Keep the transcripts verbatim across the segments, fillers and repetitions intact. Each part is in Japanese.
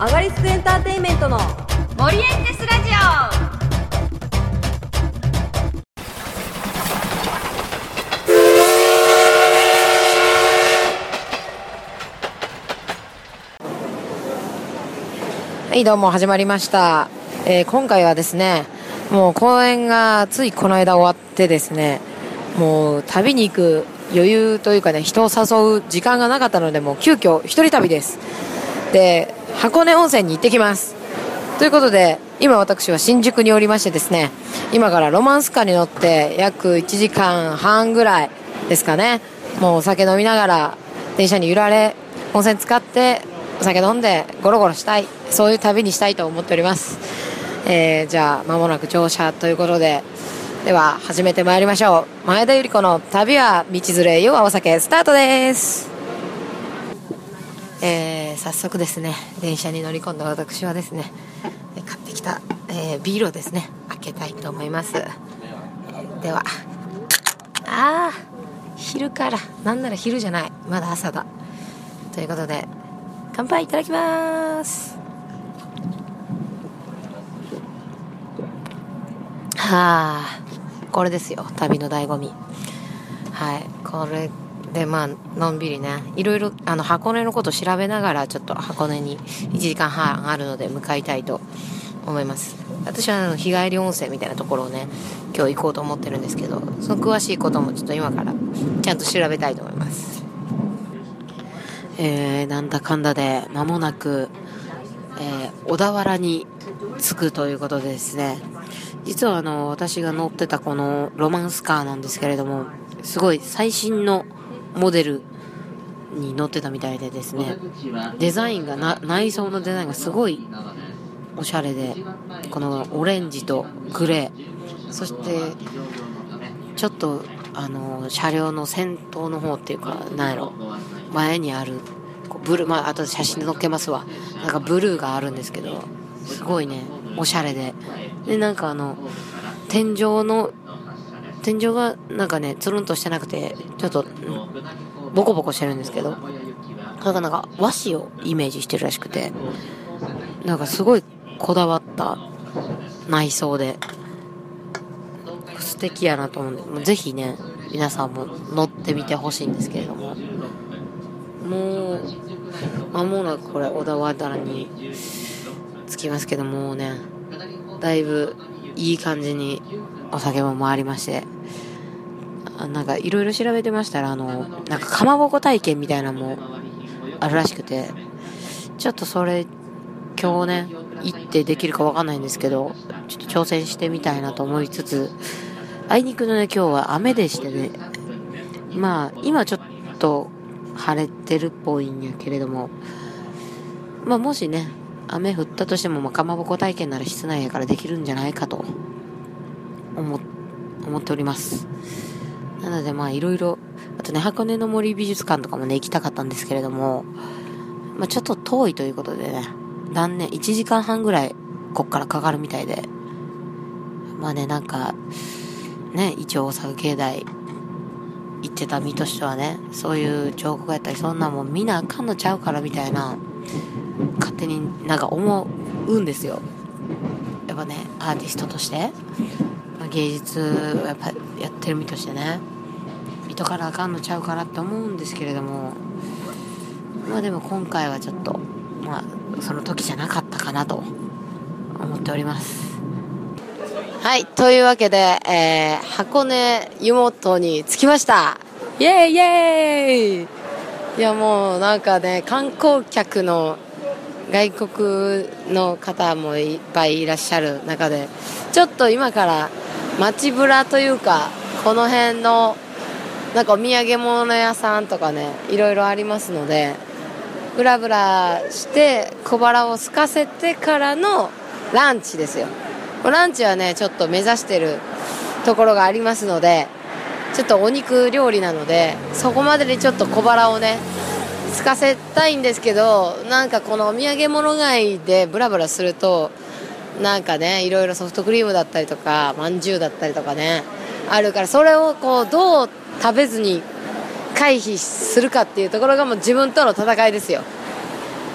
アガリスクエンターテインメントのオリエンテスラジオ。はい、どうも始まりました。えー、今回はですね、もう公演がついこの間終わってですね、もう旅に行く余裕というかね、人を誘う時間がなかったので、もう急遽一人旅です。で、箱根温泉に行ってきます。ということで、今私は新宿におりましてですね、今からロマンスカーに乗って約いちじかんはんぐらいですかね、もうお酒飲みながら電車に揺られ、温泉使ってお酒飲んでゴロゴロしたい、そういう旅にしたいと思っております。えー、じゃあ間もなく乗車ということで、では始めてまいりましょう。前田由里子の旅は道連れよお酒、スタートです。えー、早速ですね、電車に乗り込んだ私はですね、買ってきた、えー、ビールをですね開けたいと思います。えー、では、あー昼から、なんなら昼じゃない、まだ朝だということで、乾杯いただきます。はあ、これですよ、旅の醍醐味。はい、これでまあのんびりね、いろいろあの箱根のこと調べながら、ちょっと箱根にいちじかんはんあるので向かいたいと思います。私はあの日帰り温泉みたいなところをね、今日行こうと思ってるんですけど、その詳しいこともちょっと今からちゃんと調べたいと思います。えー、なんだかんだで間もなく、えー、小田原に着くということでですね、実はあの私が乗ってたこのロマンスカーなんですけれども、すごい最新のモデルに乗ってたみたいでですね、デザインがな内装のデザインがすごいおしゃれで、このオレンジとグレー、そしてちょっとあの車両の先頭の方っていうか、なんやろ、前にあるブルー、まあ後で写真で載っけますわ、なんかブルーがあるんですけど、すごいねおしゃれで、でなんかあの天井の天井がなんかねつるんとしてなくて、ちょっと、うん、ボコボコしてるんですけど、それがなんか和紙をイメージしてるらしくて、なんかすごいこだわった内装で素敵やなと思うんで、もうぜひね皆さんも乗ってみてほしいんですけれども、もう間もなくこれ小田原に着きますけどもね、だいぶいい感じにお酒も回りまして、なんかいろいろ調べてましたら、あのなんかかまぼこ体験みたいなのもあるらしくて、ちょっとそれ今日ね行ってできるかわかんないんですけど、ちょっと挑戦してみたいなと思いつつ、あいにくのね今日は雨でしてね、まあ今ちょっと晴れてるっぽいんやけれども、まあもしね雨降ったとしても、まあ、かまぼこ体験なら室内やからできるんじゃないかと思思っております。なのでまあいろいろ、あとね箱根の森美術館とかもね行きたかったんですけれども、まあ、ちょっと遠いということでね断念、いちじかんはんぐらいこっからかかるみたいで、まあねなんかね一応大阪芸大行ってた身としてはね、そういう彫刻やったりそんなもん見なあかんのちゃうからみたいな勝手になんか思うんですよ。やっぱねアーティストとして、まあ、芸術やっぱやってる身としてね、見とからあかんのちゃうからって思うんですけれども、まあでも今回はちょっとまあその時じゃなかったかなと思っております。はい、というわけで、えー、箱根湯本に着きました。イエーイイエーイ。いやもうなんかね、観光客の外国の方もいっぱいいらっしゃる中で、ちょっと今から街ぶらというか、この辺のなんかお土産物屋さんとかねいろいろありますので、ブラブラして小腹を空かせてからのランチですよ。ランチはねちょっと目指してるところがありますので、ちょっとお肉料理なのでそこまでにちょっと小腹をね空かせたいんですけど、なんかこのお土産物街でブラブラするとなんかねいろいろソフトクリームだったりとかまんじゅうだったりとかねあるから、それをこうどう食べずに回避するかっていうところがもう自分との戦いですよ。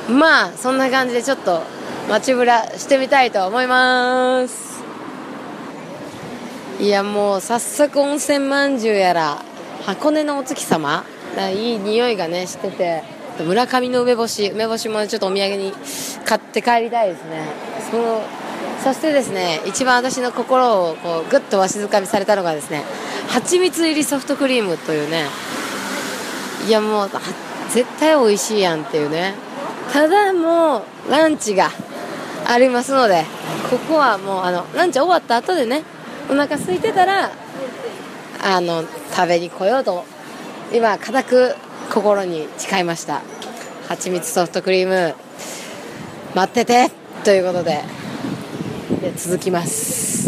まあそんな感じでちょっと街ぶらしてみたいと思います。いやもう早速温泉まんじゅうやら箱根のお月様、いい匂いがねしてて、村上の梅干し梅干しもちょっとお土産に買って帰りたいですね。そのそしてですね、一番私の心をこうグッとわしづかみされたのがですね、蜂蜜入りソフトクリームというね、いやもう絶対美味しいやんっていうね。ただもうランチがありますので、ここはもうあのランチ終わった後でね、お腹空いてたらあの食べに来ようと今固く心に誓いました。蜂蜜ソフトクリーム待っててということで、で続きます。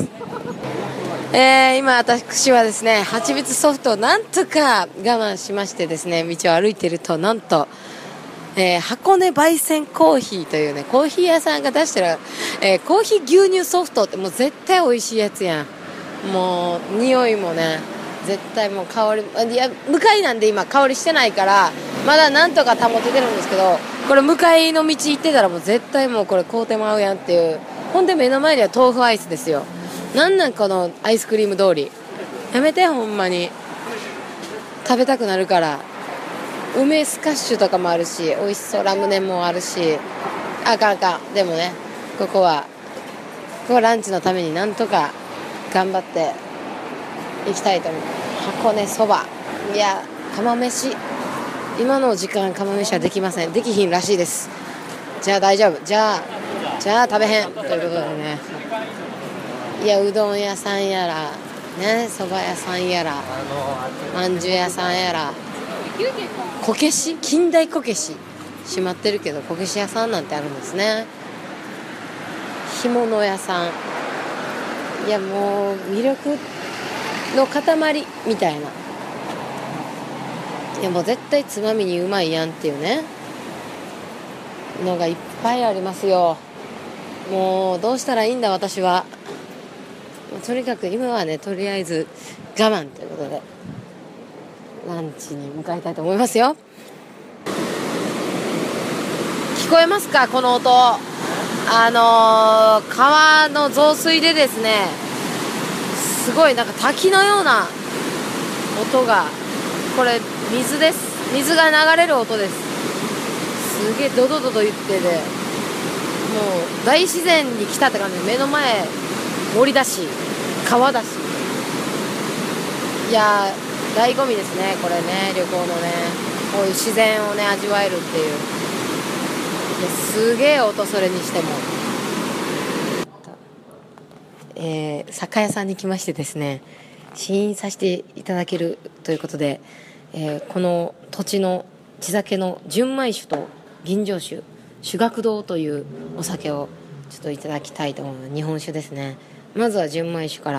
えー、今私はですね、蜂蜜ソフトをなんとか我慢しましてですね、道を歩いているとなんと、えー、箱根焙煎コーヒーというねコーヒー屋さんが出してる、えー、コーヒー牛乳ソフトってもう絶対美味しいやつやん。もう匂いもね絶対もう香り、いや向かいなんで今香りしてないからまだなんとか保ててるんですけど、これ向かいの道行ってたらもう絶対もうこれ買うてまうやんっていう。ほんで目の前には豆腐アイスですよ。なんなんこのアイスクリーム通り、やめてほんまに。食べたくなるから。梅スカッシュとかもあるし、美味しそうラムネもあるし、あかんあかん。でもねここはここはランチのためになんとか頑張って行きたいと思う。箱根そば、いや釜飯、今の時間釜飯はできません。できひんらしいです。じゃあ大丈夫、じゃあじゃあ食べへんということでね、いやうどん屋さんやらね、そば屋さんやらまんじゅう屋さんやら、こけし、近代こけし閉まってるけどこけし屋さんなんてあるんですね。干物屋さん、いやもう魅力の塊みたいな、いやもう絶対つまみにうまいやんっていうねのがいっぱいありますよ。もうどうしたらいいんだ私は。とにかく今はねとりあえず我慢ということでランチに向かいたいと思いますよ。聞こえますかこの音。あのー、川の増水でですね、すごいなんか滝のような音が、これ水です。水が流れる音です。すげえドドドド言ってて、もう大自然に来たって感じで、目の前森だし川だし、いやー醍醐味ですねこれね、旅行のねこういう自然をね味わえるっていう。すげえ音、それにしても。えー、酒屋さんに来ましてですね、試飲させていただけるということで、えー、この土地の地酒の純米酒と吟醸酒、酒学堂というお酒をちょっといただきたいと思います。日本酒ですね。まずは純米酒から。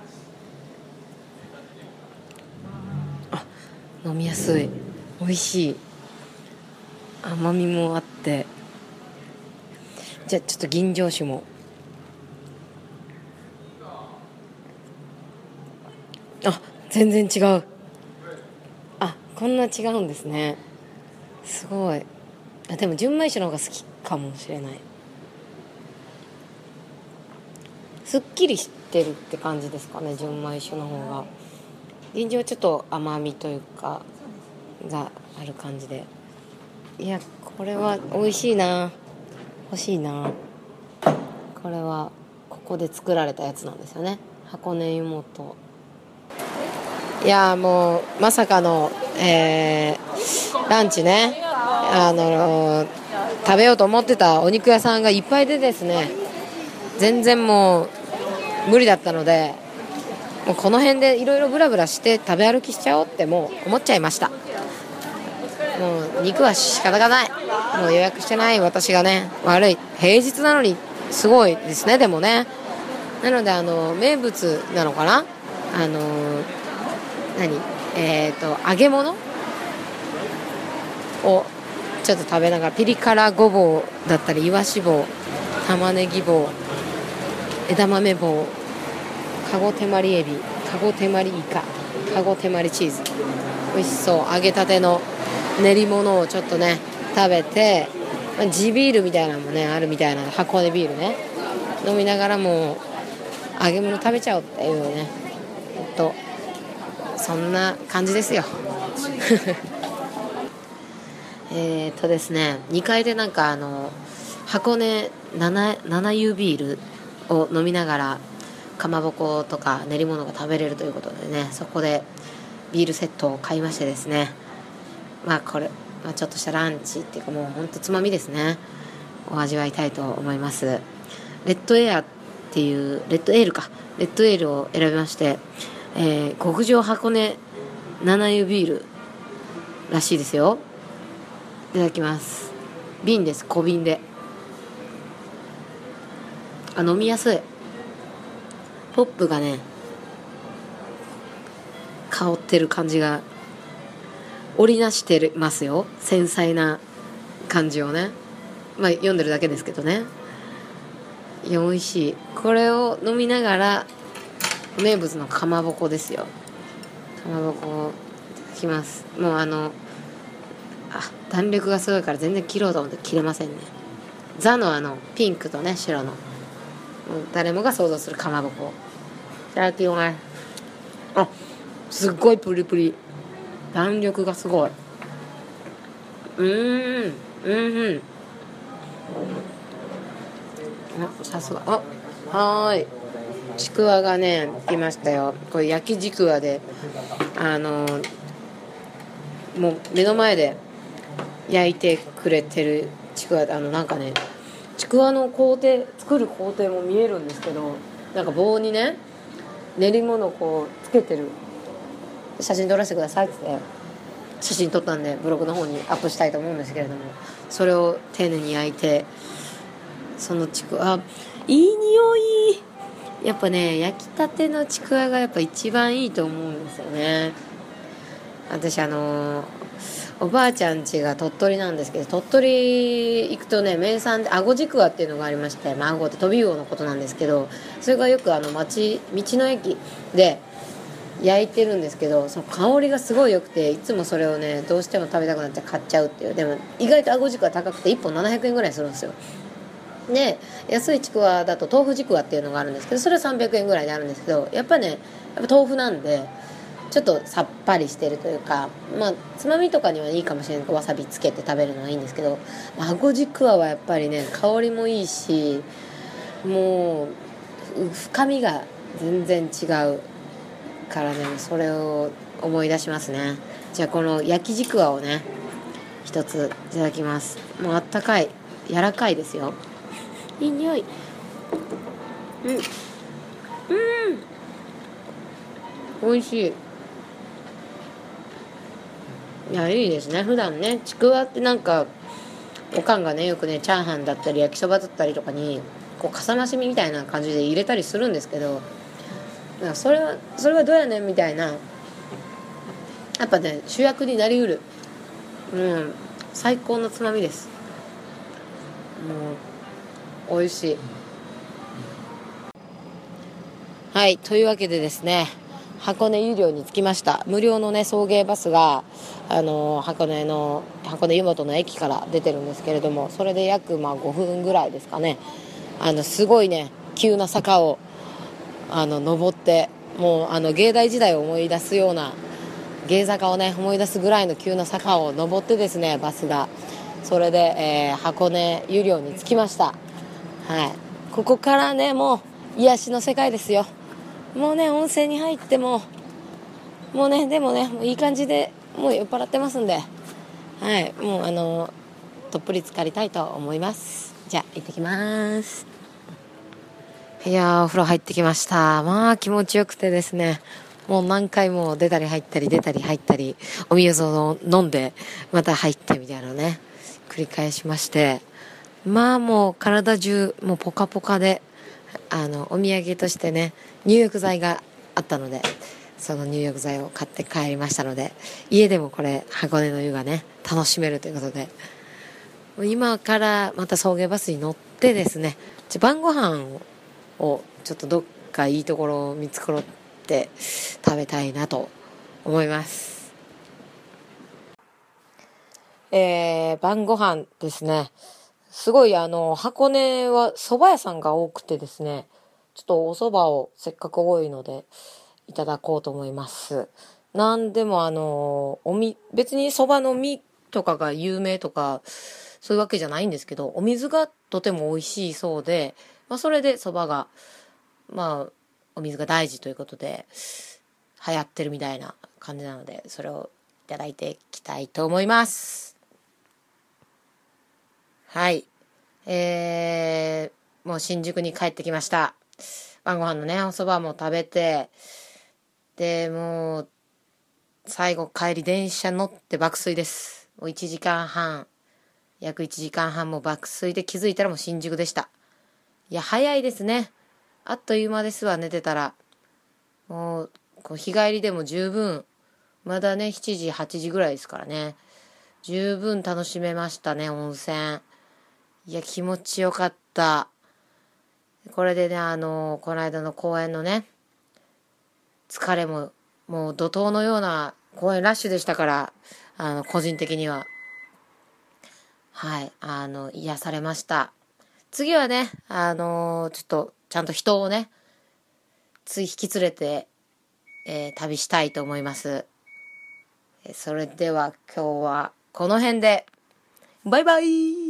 あ、飲みやすい、美味しい、甘みもあって。じゃあちょっと吟醸酒も。あ、全然違う。あ、こんな違うんですね。すごい。あ、でも純米酒の方が好きかもしれない。すっきりしてるって感じですかね、純米酒の方が。吟醸はちょっと甘みというかがある感じで、いやこれは美味しいな、欲しいな。これはここで作られたやつなんですよね、箱根湯本。いやもうまさかの、えー、ランチね、あのー、食べようと思ってたお肉屋さんがいっぱいでですね、全然もう無理だったので、もうこの辺でいろいろブラブラして食べ歩きしちゃおうってもう思っちゃいました。もう肉は仕方がない、もう予約してない私がね悪い。平日なのにすごいですね。でもね、なのであの名物なのかな、あの何えっ、ー、と揚げ物をちょっと食べながら、ピリ辛ごぼうだったり、いわし棒、玉ねぎ棒、枝豆棒、かご手まりエビ、かご手まりイカ、かご手まりチーズ、美味しそう。揚げたての練り物をちょっとね食べて、 まあ、地ビールみたいなのもねあるみたいなので、箱根ビールね飲みながらもう揚げ物食べちゃおうっていうね、ほんとそんな感じですよえーっとですねにかいでなんかあの箱根 7, 7湯ビールを飲みながらかまぼことか練り物が食べれるということでね、そこでビールセットを買いましてですね、まあこれ、まあ、ちょっとしたランチっていうかもうほんとつまみですねを味わいたいと思います。レッドエアっていうレッドエールかレッドエールを選びまして、えー、極上箱根なな湯ビールらしいですよ。いただきます。瓶です、小瓶で。あ、飲みやすい。ポップがね香ってる感じが織りなしてますよ、繊細な感じをね。まあ読んでるだけですけどね。いや美味しい。これを飲みながら名物のかまぼこですよ。かまぼこをいただきます。もうあのあ弾力がすごいから全然切ろうと思って切れませんね。ザのあのピンクとね白の誰もが想像するかまぼこ。いただきます。あ、すっごいプリプリ、弾力がすごい。うーんうんうん、あ、さすが。あ、はーい、ちくわがね来ましたよ。これ焼きちくわで、あのもう目の前で焼いてくれてるちくわ、あのなんかねちくわの工程、作る工程も見えるんですけど、なんか棒にね練り物をこうつけてる、写真撮らせてくださいって言って写真撮ったんでブログの方にアップしたいと思うんですけれども、それを丁寧に焼いて、そのちくわ、いい匂い。やっぱね焼きたてのちくわがやっぱ一番いいと思うんですよね。私あのおばあちゃん家が鳥取なんですけど、鳥取行くとね名産であごちくわっていうのがありまして、まあ、あごって飛び魚のことなんですけど、それがよくあの町道の駅で焼いてるんですけど、その香りがすごい良くて、いつもそれをねどうしても食べたくなっちゃ買っちゃうっていう。でも意外とあごちくわ高くていっぽんななひゃくえんぐらいするんですよ。で安いちくわだと豆腐ちくわっていうのがあるんですけど、それはさんびゃくえんぐらいであるんですけど、やっぱねやっぱ豆腐なんでちょっとさっぱりしてるというか、まあつまみとかにはいいかもしれないけど、わさびつけて食べるのはいいんですけど、あごちくわはやっぱりね香りもいいし、もう深みが全然違うからね、それを思い出しますね。じゃあこの焼きちくわをね一ついただきます。もうあったかい、柔らかいですよ。いい匂い。うんうん、美味しい。いやいいですね。普段ねちくわってなんかおかんがねよくねチャーハンだったり焼きそばだったりとかにこうかさ増しみたいな感じで入れたりするんですけど、それはそれはどうやねんみたいな、やっぱね主役になりうる、うん、最高のつまみです。もう美味しい。はい、というわけでですね、箱根湯寮に着きました。無料のね送迎バスがあの箱根の箱根湯本の駅から出てるんですけれども、それで約まあごふんぐらいですかね、あのすごいね急な坂をあの登って、もうあの芸大時代を思い出すような芸坂をね思い出すぐらいの急な坂を登ってですね、バスがそれで、えー、箱根湯寮に着きました。はい、ここからねもう癒しの世界ですよ。もうね温泉に入ってももうねでもねもういい感じでもう酔っ払ってますんで、はい、もうあのどっぷり浸かりたいと思います。じゃあ行ってきます。いやーお風呂入ってきました。まあ気持ちよくてですね、もう何回も出たり入ったり出たり入ったり、お水を飲んでまた入ってみたいなね繰り返しまして、まあもう体中もうポカポカで、あのお土産としてね入浴剤があったので、その入浴剤を買って帰りましたので、家でもこれ箱根の湯がね楽しめるということで、今からまた送迎バスに乗ってですね、晩ご飯をちょっとどっかいいところを見つかって食べたいなと思います。えー、晩ご飯ですね、 すごいあの、箱根は蕎麦屋さんが多くてですね、ちょっとお蕎麦をせっかく多いので、いただこうと思います。なんでもあの、おみ、別に蕎麦の実とかが有名とか、そういうわけじゃないんですけど、お水がとても美味しいそうで、まあそれで蕎麦が、まあ、お水が大事ということで、流行ってるみたいな感じなので、それをいただいていきたいと思います。はい。えー、もう新宿に帰ってきました。晩ご飯のね、お蕎麦も食べて、で、もう、最後帰り電車乗って爆睡です。もういちじかんはん、約いちじかんはんも爆睡で気づいたらもう新宿でした。いや、早いですね。あっという間ですわ、寝てたら。もう、こう日帰りでも十分、まだね、しちじ、はちじぐらいですからね。十分楽しめましたね、温泉。いや、気持ちよかった。これでね、あの、この間の公園のね、疲れも、もう怒涛のような公園ラッシュでしたから、あの、個人的には、はい、あの、癒されました。次はね、あの、ちょっと、ちゃんと人をね、つい引き連れて、えー旅したいと思います。それでは今日はこの辺で、バイバイ。